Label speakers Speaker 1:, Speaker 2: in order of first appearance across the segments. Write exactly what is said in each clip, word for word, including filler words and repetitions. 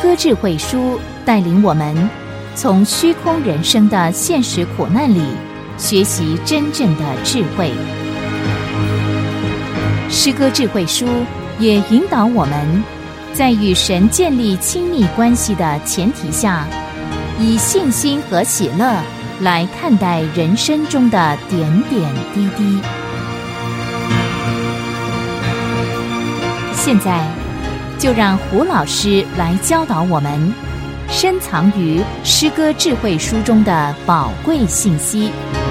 Speaker 1: 歌智慧书带领我们从虚空人生的现实苦难里学习真正的智慧。诗歌智慧书也引导我们在与神建立亲密关系的前提下，以信心和喜乐来看待人生中的点点滴滴。现在就让胡老师来教导我们深藏于诗歌智慧书中的宝贵信息。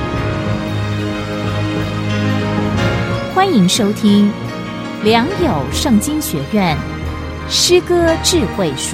Speaker 1: 欢迎收听良友圣经学院诗歌智慧书。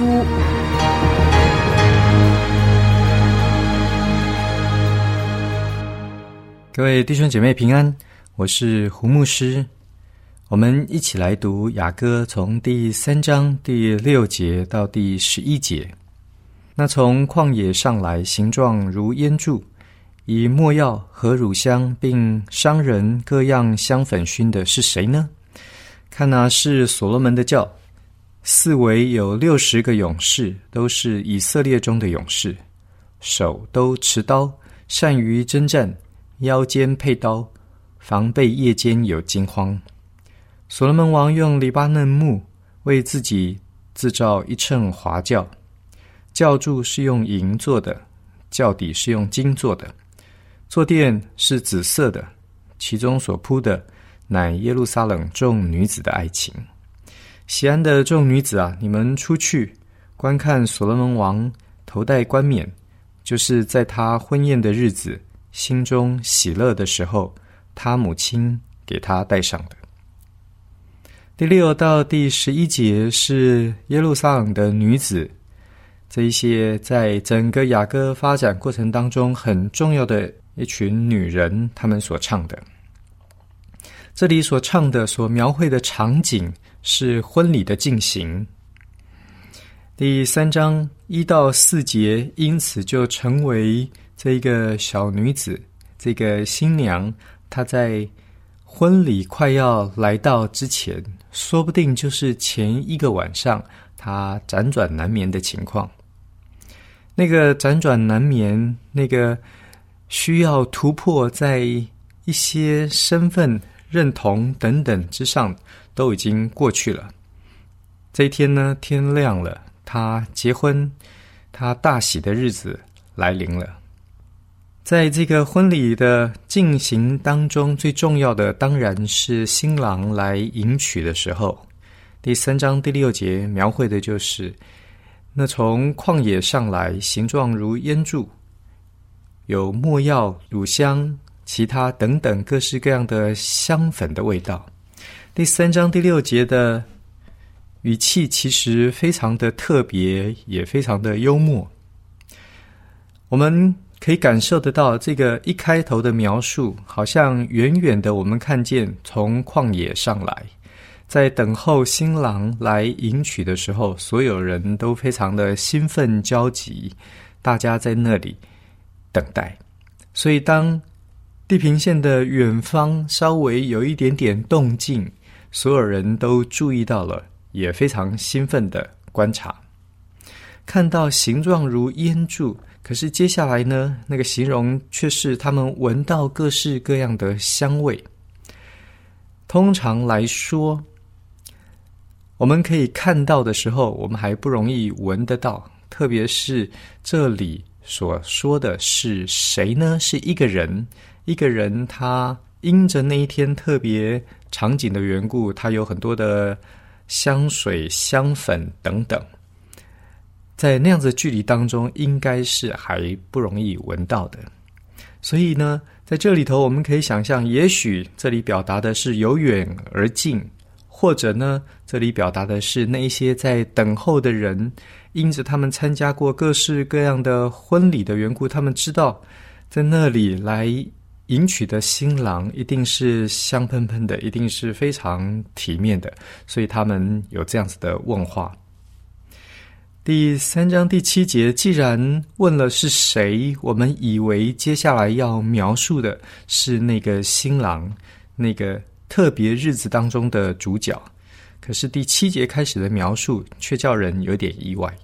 Speaker 2: 各位弟兄姐妹平安，我是胡牧师。我们一起来读雅歌，从第三章第六节到第十一节。那从旷野上来，形状如烟柱，以没药和乳香并商人各样香粉熏的是谁呢？看哪，是所罗门的轿，四围有六十个勇士，都是以色列中的勇士，手都持刀，善于征战，腰间佩刀，防备夜间有惊慌。所罗门王用黎巴嫩木为自己制造一乘华轿，轿柱是用银做的，轿底是用金做的，坐垫是紫色的，其中所铺的乃耶路撒冷众女子的爱情。喜安的众女子啊，你们出去观看所罗门王头戴冠冕，就是在他婚宴的日子，心中喜乐的时候，他母亲给他戴上的。第六到第十一节是耶路撒冷的女子，这一些在整个雅歌发展过程当中很重要的一群女人，她们所唱的。这里所唱的、所描绘的场景是婚礼的进行。第三章一到四节，因此就成为这个小女子，这个新娘，她在婚礼快要来到之前，说不定就是前一个晚上她辗转难眠的情况。那个辗转难眠，那个需要突破在一些身份认同等等之上，都已经过去了。这一天呢，天亮了，他结婚，他大喜的日子来临了。在这个婚礼的进行当中，最重要的当然是新郎来迎娶的时候。第三章第六节描绘的就是那从旷野上来，形状如烟柱，有没药、乳香、其他等等各式各样的香粉的味道。第三章第六节的语气其实非常的特别，也非常的幽默。我们可以感受得到，这个一开头的描述，好像远远的我们看见从旷野上来，在等候新郎来迎娶的时候，所有人都非常的兴奋焦急，大家在那里等待。所以当地平线的远方稍微有一点点动静，所有人都注意到了，也非常兴奋的观察，看到形状如烟柱，可是接下来呢，那个形容却是他们闻到各式各样的香味。通常来说，我们可以看到的时候，我们还不容易闻得到，特别是这里所说的是谁呢？是一个人，一个人他因着那一天特别场景的缘故，他有很多的香水、香粉等等，在那样子的距离当中，应该是还不容易闻到的。所以呢，在这里头我们可以想象，也许这里表达的是由远而近，或者呢，这里表达的是那一些在等候的人，因着他们参加过各式各样的婚礼的缘故，他们知道在那里来迎娶的新郎一定是香喷喷的，一定是非常体面的，所以他们有这样子的问话。第三章第七节，既然问了是谁，我们以为接下来要描述的是那个新郎，那个特别日子当中的主角。可是第七节开始的描述却叫人有点意外。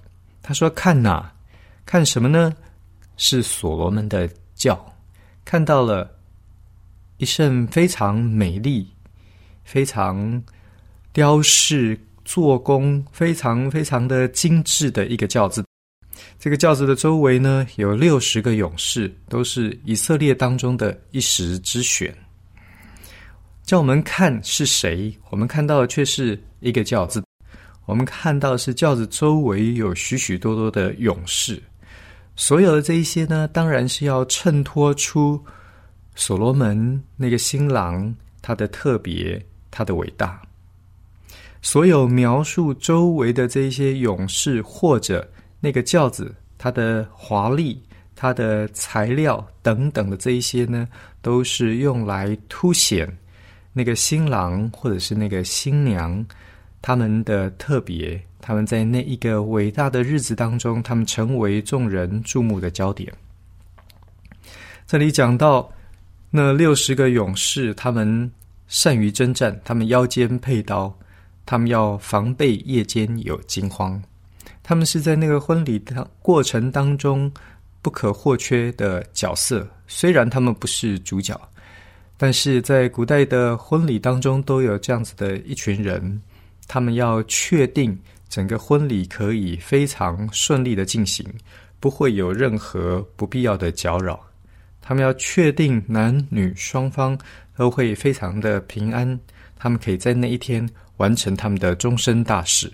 Speaker 2: 他说看哪，看什么呢？是所罗门的轿，看到了一乘非常美丽、非常雕饰做工非常非常的精致的一个轿子。这个轿子的周围呢，有六十个勇士，都是以色列当中的一时之选。叫我们看是谁，我们看到的却是一个轿子，我们看到的是轿子周围有许许多多的勇士。所有的这一些呢，当然是要衬托出所罗门那个新郎他的特别，他的伟大。所有描述周围的这一些勇士或者那个轿子它的华丽、它的材料等等的这一些呢，都是用来凸显那个新郎或者是那个新娘他们的特别，他们在那一个伟大的日子当中，他们成为众人注目的焦点。这里讲到那六十个勇士，他们善于征战，他们腰间佩刀，他们要防备夜间有惊慌。他们是在那个婚礼的过程当中不可或缺的角色，虽然他们不是主角，但是在古代的婚礼当中都有这样子的一群人，他们要确定整个婚礼可以非常顺利的进行，不会有任何不必要的搅扰。他们要确定男女双方都会非常的平安，他们可以在那一天完成他们的终身大事。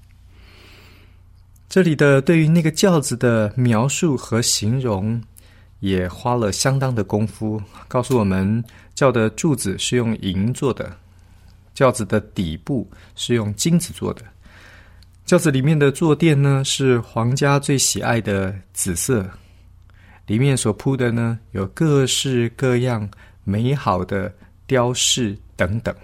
Speaker 2: 这里的对于那个轿子的描述和形容也花了相当的功夫，告诉我们轿的柱子是用银做的，轿子的底部是用金子做的，轿子里面的坐垫呢是皇家最喜爱的紫色，里面所铺的呢有各式各样美好的雕饰等等。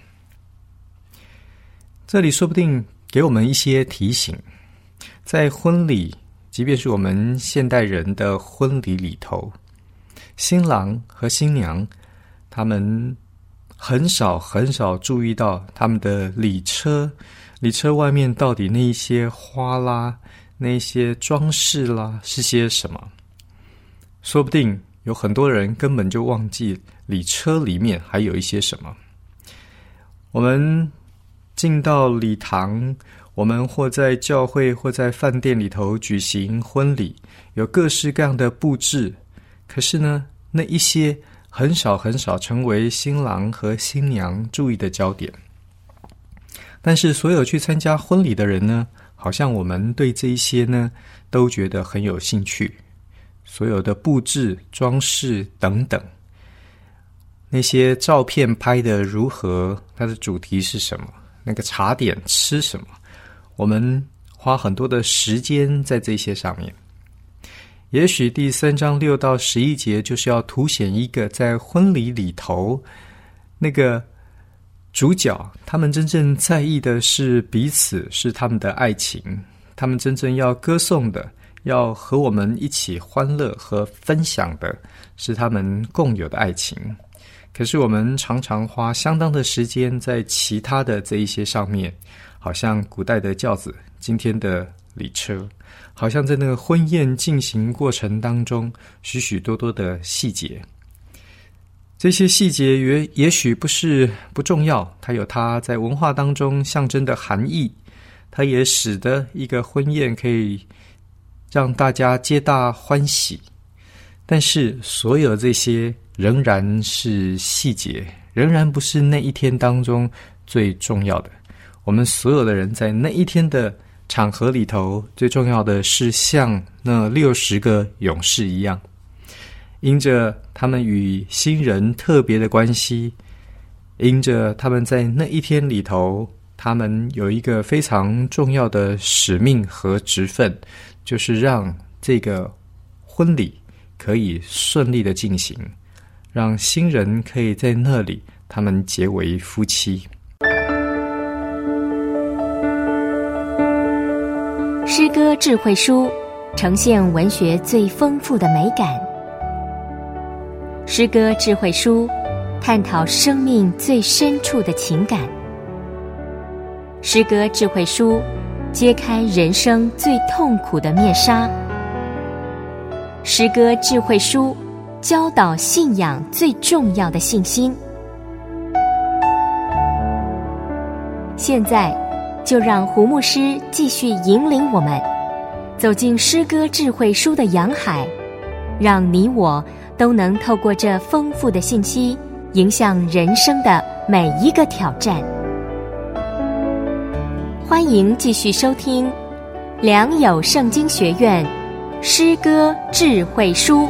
Speaker 2: 这里说不定给我们一些提醒，在婚礼，即便是我们现代人的婚礼里头，新郎和新娘他们很少很少注意到他们的礼车，礼车外面到底那一些花啦，那一些装饰啦是些什么。说不定有很多人根本就忘记礼车里面还有一些什么。我们进到礼堂，我们或在教会或在饭店里头举行婚礼，有各式各样的布置，可是呢，那一些很少很少成为新郎和新娘注意的焦点。但是所有去参加婚礼的人呢，好像我们对这一些呢都觉得很有兴趣，所有的布置、装饰等等，那些照片拍得如何，它的主题是什么，那个茶点吃什么，我们花很多的时间在这些上面。也许第三章六到十一节就是要凸显一个在婚礼里头那个主角，他们真正在意的是彼此，是他们的爱情，他们真正要歌颂的，要和我们一起欢乐和分享的是他们共有的爱情。可是我们常常花相当的时间在其他的这一些上面，好像古代的轿子，今天的礼车，好像在那个婚宴进行过程当中许许多多的细节。这些细节也也许不是不重要，它有它在文化当中象征的含义，它也使得一个婚宴可以让大家皆大欢喜。但是所有这些仍然是细节，仍然不是那一天当中最重要的。我们所有的人在那一天的场合里头，最重要的是像那六十个勇士一样，因着他们与新人特别的关系，因着他们在那一天里头，他们有一个非常重要的使命和职分，就是让这个婚礼可以顺利的进行，让新人可以在那里他们结为夫妻。
Speaker 1: 诗歌智慧书呈现文学最丰富的美感，诗歌智慧书探讨生命最深处的情感，诗歌智慧书揭开人生最痛苦的面纱。诗歌智慧书教导信仰最重要的信心。现在就让胡牧师继续引领我们走进诗歌智慧书的洋海，让你我都能透过这丰富的信息，迎向人生的每一个挑战。欢迎继续收听良友圣经学院诗歌智慧书。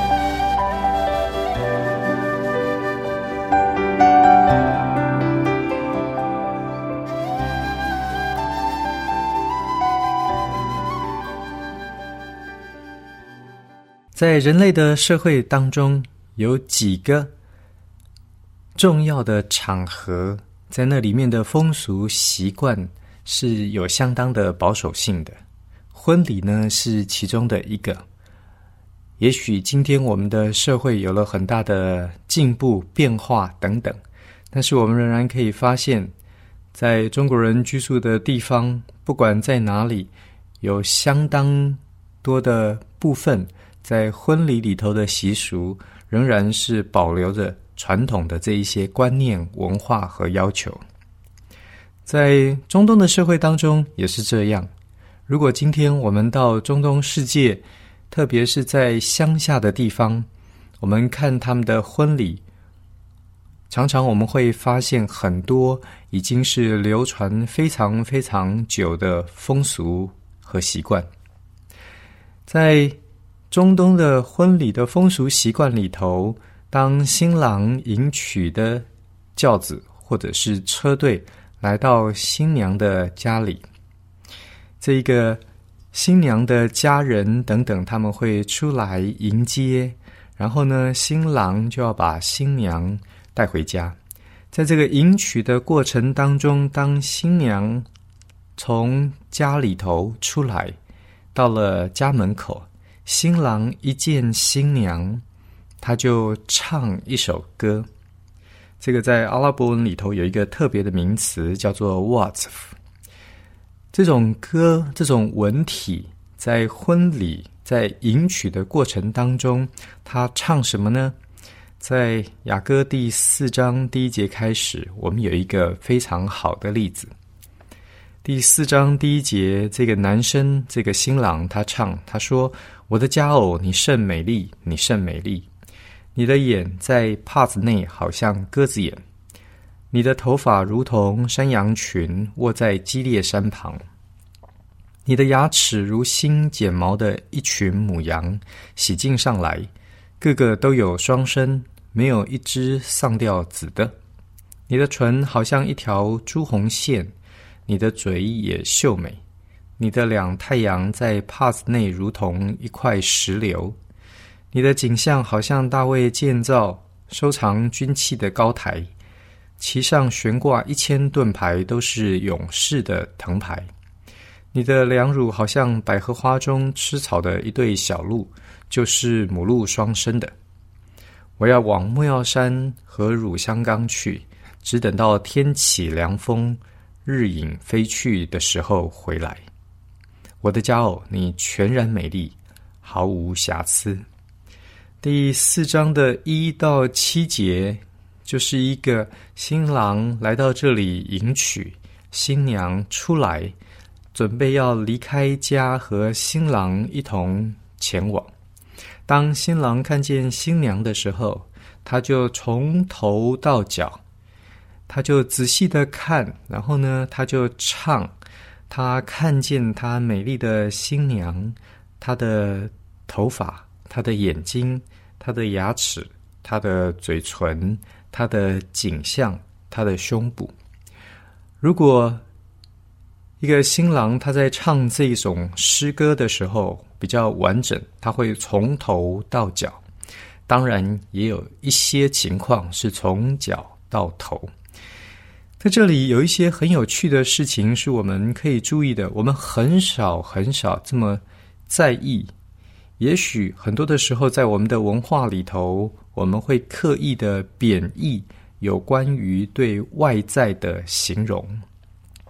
Speaker 2: 在人类的社会当中，有几个重要的场合，在那里面的风俗习惯是有相当的保守性的。婚礼呢是其中的一个。也许今天我们的社会有了很大的进步变化等等，但是我们仍然可以发现，在中国人居住的地方，不管在哪里，有相当多的部分在婚礼里头的习俗仍然是保留着传统的这一些观念、文化和要求。在中东的社会当中也是这样。如果今天我们到中东世界，特别是在乡下的地方，我们看他们的婚礼，常常我们会发现很多已经是流传非常非常久的风俗和习惯。在中东的婚礼的风俗习惯里头，当新郎迎娶的轿子或者是车队来到新娘的家里，这个新娘的家人等等他们会出来迎接，然后呢，新郎就要把新娘带回家。在这个迎娶的过程当中，当新娘从家里头出来，到了家门口，新郎一见新娘，他就唱一首歌。这个在阿拉伯文里头有一个特别的名词，叫做 Waqf。 这种歌，这种文体，在婚礼在迎娶的过程当中，他唱什么呢？在雅歌第四章第一节开始，我们有一个非常好的例子。第四章第一节，这个男生，这个新郎，他唱，他说：我的佳偶，你甚美丽，你甚美丽，你的眼在帕子内好像鸽子眼，你的头发如同山羊群卧在基列山旁，你的牙齿如新剪毛的一群母羊洗净上来，个个都有双生，没有一只丧掉子的。你的唇好像一条朱红线，你的嘴也秀美，你的两太阳在帕子内如同一块石榴，你的景象好像大卫建造收藏军器的高台，其上悬挂一千盾牌，都是勇士的藤牌。你的两乳好像百合花中吃草的一对小鹿，就是母鹿双生的。我要往莫药山和乳香冈去，只等到天起凉风，日影飞去的时候回来。我的佳偶，你全然美丽，毫无瑕疵。第四章的一到七节，就是一个新郎来到这里迎娶，新娘出来，准备要离开家，和新郎一同前往。当新郎看见新娘的时候，他就从头到脚，他就仔细的看，然后呢，他就唱。他看见他美丽的新娘，她的头发，她的眼睛，她的牙齿，她的嘴唇，她的颈项，她的胸部。如果一个新郎他在唱这种诗歌的时候比较完整，他会从头到脚，当然也有一些情况是从脚到头。在这里有一些很有趣的事情是我们可以注意的，我们很少很少这么在意。也许很多的时候在我们的文化里头，我们会刻意的贬义有关于对外在的形容。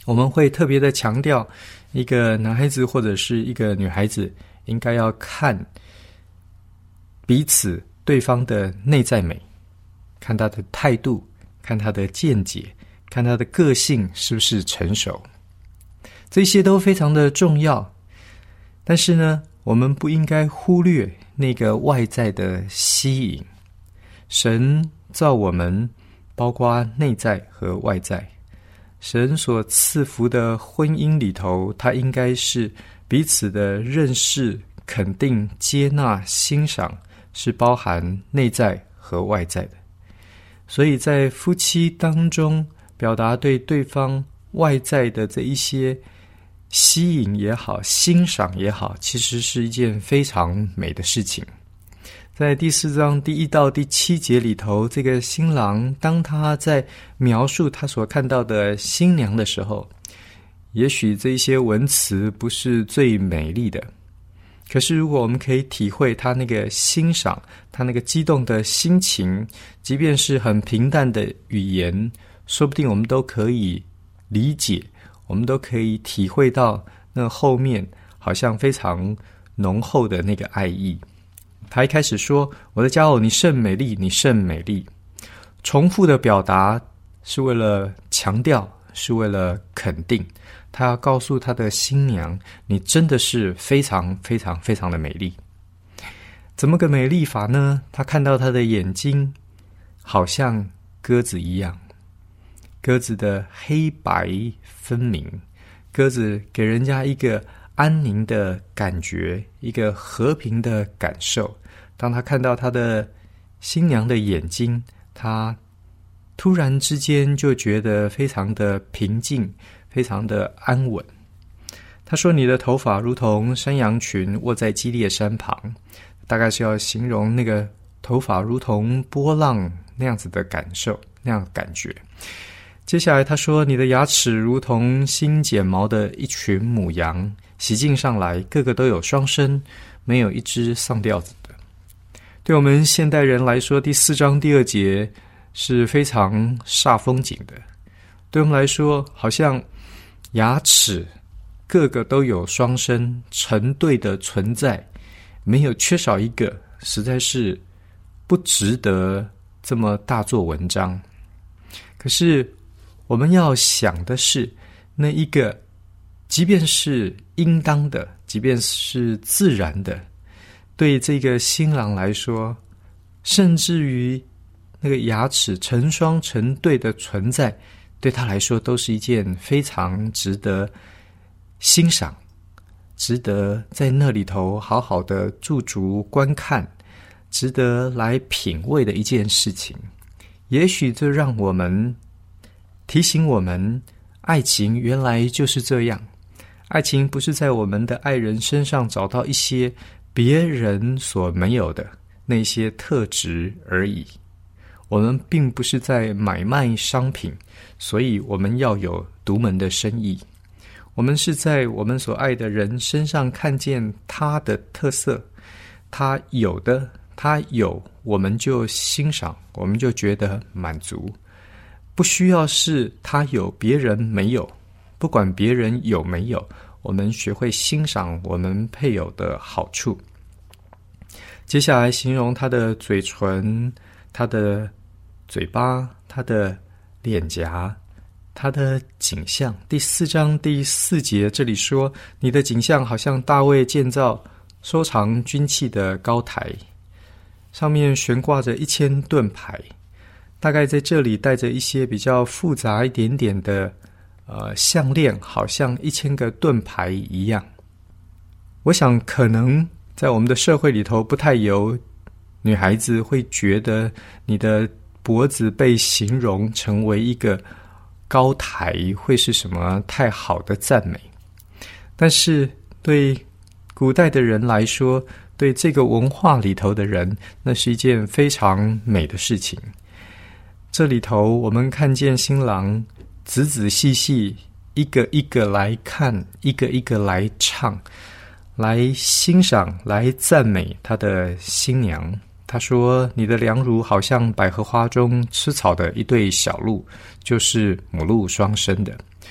Speaker 2: 我们会特别的强调，一个男孩子或者是一个女孩子应该要看彼此对方的内在美，看他的态度，看他的见解，看他的个性是不是成熟，这些都非常的重要。但是呢，我们不应该忽略那个外在的吸引。神造我们，包括内在和外在。神所赐福的婚姻里头，它应该是彼此的认识、肯定、接纳、欣赏，是包含内在和外在的。所以在夫妻当中，表达对对方外在的这一些吸引也好，欣赏也好，其实是一件非常美的事情。在第四章第一到第七节里头，这个新郎当他在描述他所看到的新娘的时候，也许这一些文词不是最美丽的，可是如果我们可以体会他那个欣赏，他那个激动的心情，即便是很平淡的语言，说不定我们都可以理解，我们都可以体会到那后面好像非常浓厚的那个爱意。他一开始说，我的佳偶，你甚美丽，你甚美丽。重复的表达是为了强调，是为了肯定。他要告诉他的新娘，你真的是非常非常非常的美丽。怎么个美丽法呢？他看到他的眼睛好像鸽子一样，鸽子的黑白分明，鸽子给人家一个安宁的感觉，一个和平的感受。当他看到他的新娘的眼睛，他突然之间就觉得非常的平静，非常的安稳。他说，你的头发如同山羊群卧在基列山旁，大概是要形容那个头发如同波浪那样子的感受，那样的感觉。接下来他说，你的牙齿如同新剪毛的一群母羊，洗净上来，个个都有双生，没有一只丧掉子的。对我们现代人来说，第四章第二节是非常煞风景的。对我们来说，好像牙齿个个都有双生，成对的存在，没有缺少一个，实在是不值得这么大做文章。可是我们要想的是，那一个即便是应当的，即便是自然的，对这个新郎来说，甚至于那个牙齿成双成对的存在，对他来说都是一件非常值得欣赏，值得在那里头好好的驻足观看，值得来品味的一件事情。也许这让我们提醒我们，爱情原来就是这样。爱情不是在我们的爱人身上找到一些别人所没有的那些特质而已。我们并不是在买卖商品，所以我们要有独门的生意。我们是在我们所爱的人身上看见他的特色，他有的，他有，我们就欣赏，我们就觉得满足。不需要是他有别人没有，不管别人有没有，我们学会欣赏我们配偶的好处。接下来形容他的嘴唇，他的嘴巴，他的脸颊，他的景象。第四章第四节这里说，你的景象好像大卫建造收藏军器的高台，上面悬挂着一千盾牌，大概在这里带着一些比较复杂一点点的呃项链，好像一千个盾牌一样。我想可能在我们的社会里头，不太有女孩子会觉得你的脖子被形容成为一个高台会是什么太好的赞美。但是对古代的人来说，对这个文化里头的人，那是一件非常美的事情。这里头我们看见新郎仔仔细细一个一个来看，一个一个来唱，来欣赏，来赞美他的新娘。他说，你的良乳好像百合花中吃草的一对小鹿，就是母鹿双生的。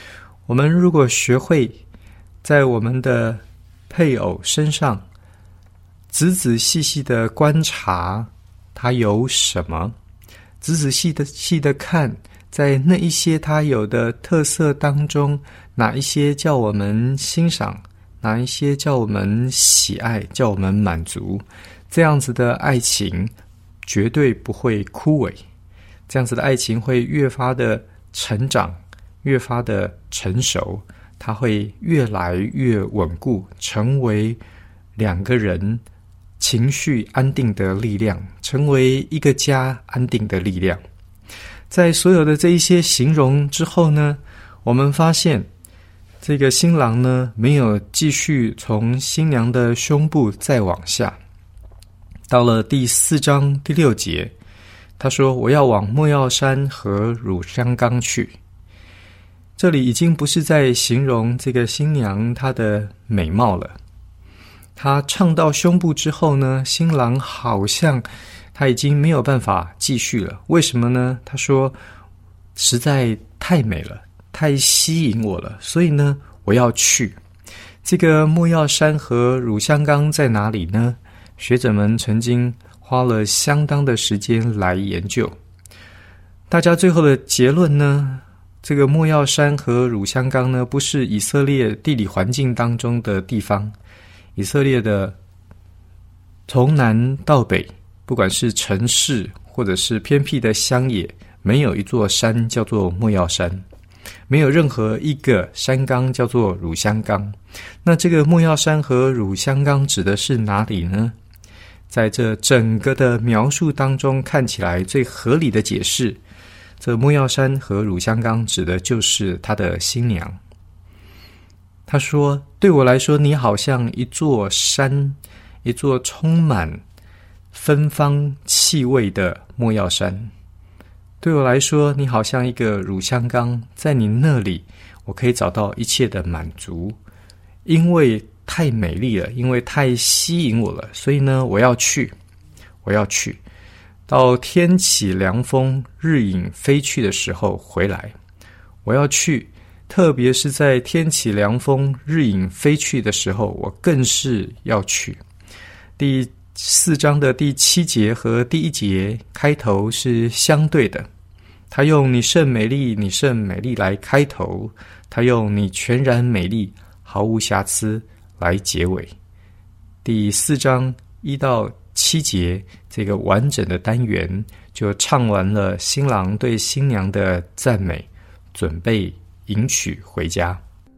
Speaker 2: 我们如果学会在我们的配偶身上仔仔细细的观察他有什么，仔仔细的细的看，在那一些他有的特色当中，哪一些叫我们欣赏，哪一些叫我们喜爱，叫我们满足，这样子的爱情绝对不会枯萎，这样子的爱情会越发的成长，越发的成熟，它会越来越稳固，成为两个人情绪安定的力量，成为一个家安定的力量。在所有的这一些形容之后呢，我们发现这个新郎呢没有继续从新娘的胸部再往下，到了第四章第六节，他说我要往没药山和乳香冈去。这里已经不是在形容这个新娘她的美貌了。她唱到胸部之后呢，新郎好像他已经没有办法继续了。为什么呢？他说实在太美了，太吸引我了，所以呢我要去。这个没药山和乳香冈在哪里呢？学者们曾经花了相当的时间来研究，大家最后的结论呢，这个没药山和乳香冈呢，不是以色列地理环境当中的地方。以色列的从南到北，不管是城市或者是偏僻的乡野，没有一座山叫做没药山，没有任何一个山冈叫做乳香冈。那这个没药山和乳香冈指的是哪里呢？在这整个的描述当中，看起来最合理的解释，这没药山和乳香冈指的就是他的新娘。他说，对我来说，你好像一座山，一座充满芬芳气味的没药山。对我来说，你好像一个乳香冈，在你那里我可以找到一切的满足，因为太美丽了，因为太吸引我了，所以呢我要去我要去到天起凉风，日影飞去的时候回来。我要去，特别是在天起凉风，日影飞去的时候，我更是要去。第四章的第七节和第一节开头是相对的，他用你甚美丽，你甚美丽来开头，他用你全然美丽，毫无瑕疵来结尾。第四章一到七节这个完整的单元就唱完了新郎对新娘的赞美，准备迎娶回家。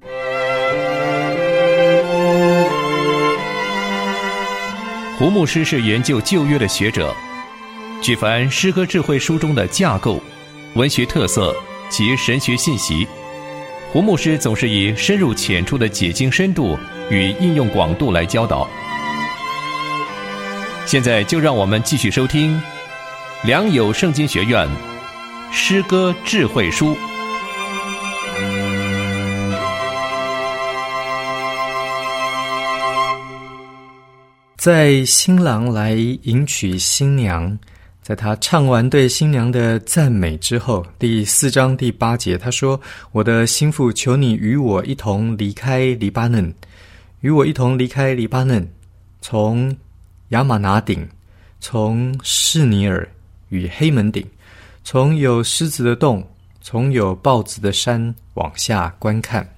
Speaker 3: 胡牧师是研究旧约的学者，举凡诗歌智慧书中的架构、文学特色及神学信息，胡牧师总是以深入浅出的解经深度与应用广度来教导。现在就让我们继续收听良友圣经学院诗歌智慧书。
Speaker 2: 在新郎来迎娶新娘，在他唱完对新娘的赞美之后，第四章第八节他说，我的心腹，求你与我一同离开黎巴嫩，与我一同离开黎巴嫩，从亚玛拿顶，从士尼尔与黑门顶，从有狮子的洞，从有豹子的山往下观看。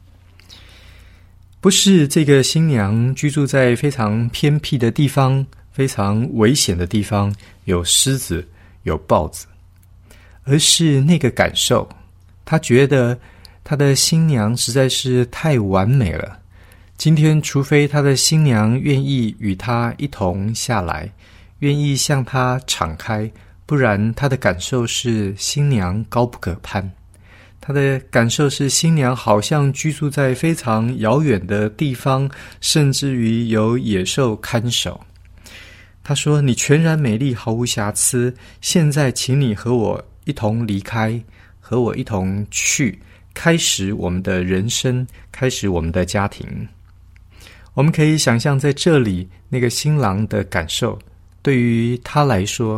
Speaker 2: 不是这个新娘居住在非常偏僻的地方，非常危险的地方，有狮子有豹子，而是那个感受，她觉得她的新娘实在是太完美了，今天除非她的新娘愿意与她一同下来，愿意向她敞开，不然她的感受是新娘高不可攀。他的感受是新娘好像居住在非常遥远的地方，甚至于有野兽看守。他说，你全然美丽，毫无瑕疵，现在请你和我一同离开，和我一同去，开始我们的人生，开始我们的家庭。我们可以想象在这里那个新郎的感受，对于他来说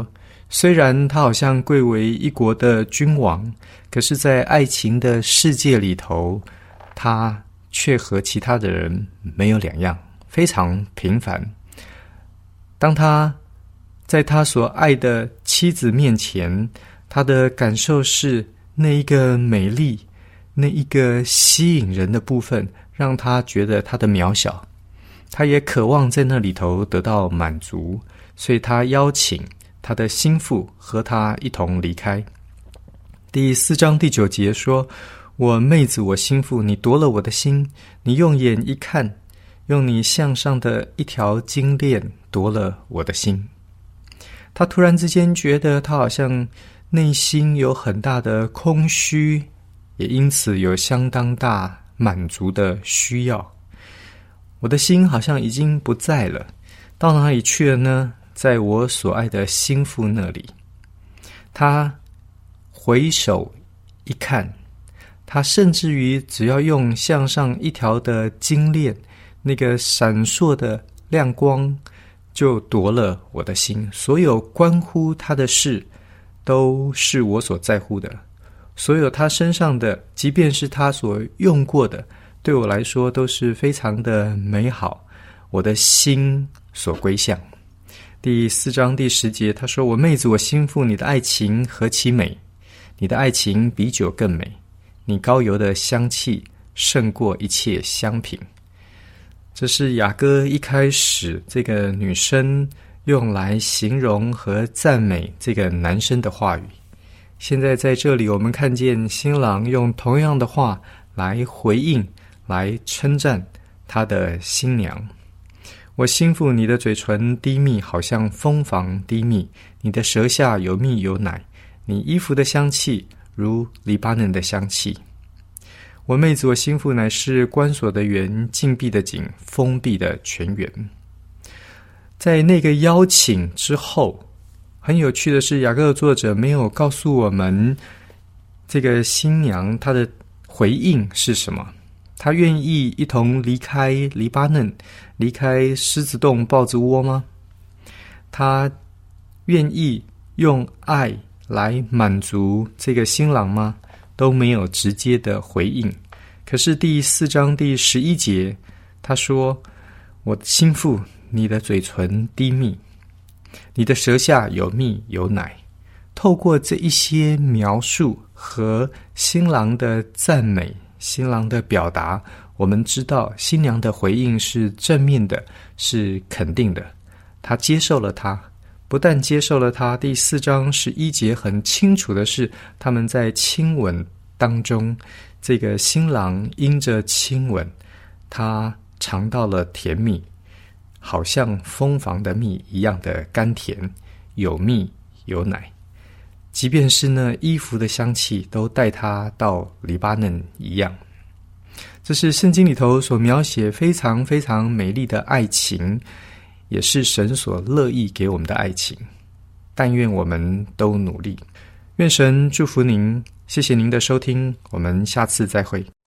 Speaker 2: 虽然他好像贵为一国的君王，可是在爱情的世界里头，他却和其他的人没有两样，非常平凡。当他在他所爱的妻子面前，他的感受是那一个美丽，那一个吸引人的部分，让他觉得他的渺小。他也渴望在那里头得到满足，所以他邀请他的心腹和他一同离开。第四章第九节说，我妹子我心腹，你夺了我的心，你用眼一看，用你项上的一条金链夺了我的心。他突然之间觉得他好像内心有很大的空虚，也因此有相当大满足的需要。我的心好像已经不在了，到哪里去了呢？在我所爱的心腹那里。他回首一看，他甚至于只要用项上一条的金链，那个闪烁的亮光，就夺了我的心。所有关乎他的事，都是我所在乎的。所有他身上的，即便是他所用过的，对我来说都是非常的美好，我的心所归向。第四章第十节，他说，我妹子我心腹，你的爱情何其美，你的爱情比酒更美，你膏油的香气胜过一切香品。这是雅歌一开始这个女生用来形容和赞美这个男生的话语。现在在这里我们看见新郎用同样的话来回应，来称赞他的新娘。我心腹，你的嘴唇滴蜜，好像蜂房滴蜜，你的舌下有蜜有奶，你衣服的香气如黎巴嫩的香气。我妹子我心腹，乃是关锁的园，禁闭的井，封闭的泉源。在那个邀请之后，很有趣的是，雅歌的作者没有告诉我们这个新娘她的回应是什么。她愿意一同离开黎巴嫩，离开狮子洞豹子窝吗？她愿意用爱来满足这个新郎吗？都没有直接的回应。可是第四章第十一节，他说，我心腹，你的嘴唇滴蜜，你的舌下有蜜有奶。透过这一些描述和新郎的赞美，新郎的表达，我们知道新娘的回应是正面的，是肯定的。她接受了他，不但接受了他，第四章十一节很清楚的是，他们在亲吻当中，这个新郎因着亲吻，他尝到了甜蜜，好像蜂房的蜜一样的甘甜，有蜜有奶。即便是呢衣服的香气都带他到黎巴嫩一样。这是圣经里头所描写非常非常美丽的爱情，也是神所乐意给我们的爱情。但愿我们都努力。愿神祝福您，谢谢您的收听，我们下次再会。